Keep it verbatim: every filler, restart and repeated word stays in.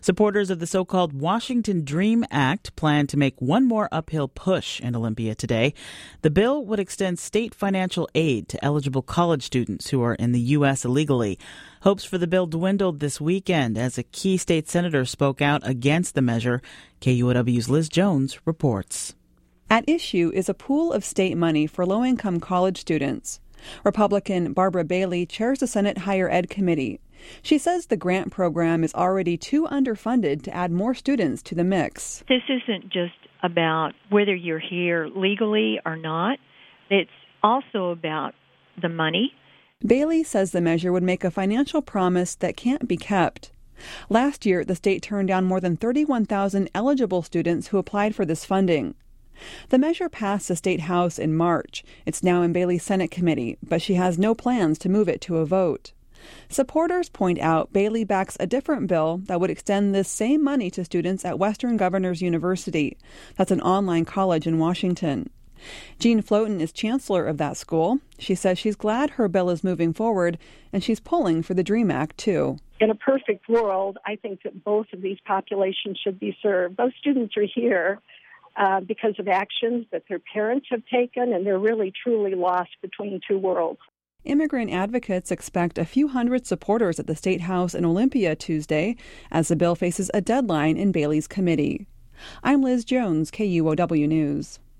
Supporters of the so-called Washington Dream Act plan to make one more uphill push in Olympia today. The bill would extend state financial aid to eligible college students who are in the U S illegally. Hopes for the bill dwindled this weekend as a key state senator spoke out against the measure. K U O W's Liz Jones reports. At issue is a pool of state money for low-income college students. Republican Barbara Bailey chairs the Senate Higher Ed Committee. She says the grant program is already too underfunded to add more students to the mix. This isn't just about whether you're here legally or not. It's also about the money. Bailey says the measure would make a financial promise that can't be kept. Last year, the state turned down more than thirty-one thousand eligible students who applied for this funding. The measure passed the State House in March. It's now in Bailey's Senate committee, but she has no plans to move it to a vote. Supporters point out Bailey backs a different bill that would extend this same money to students at Western Governors University. That's an online college in Washington. Jean Floten is chancellor of that school. She says she's glad her bill is moving forward, and she's pulling for the DREAM Act, too. In a perfect world, I think that both of these populations should be served. Those students are here uh, because of actions that their parents have taken, and they're really, truly lost between two worlds. Immigrant advocates expect a few hundred supporters at the State House in Olympia Tuesday as the bill faces a deadline in Bailey's committee. I'm Liz Jones, K U O W News.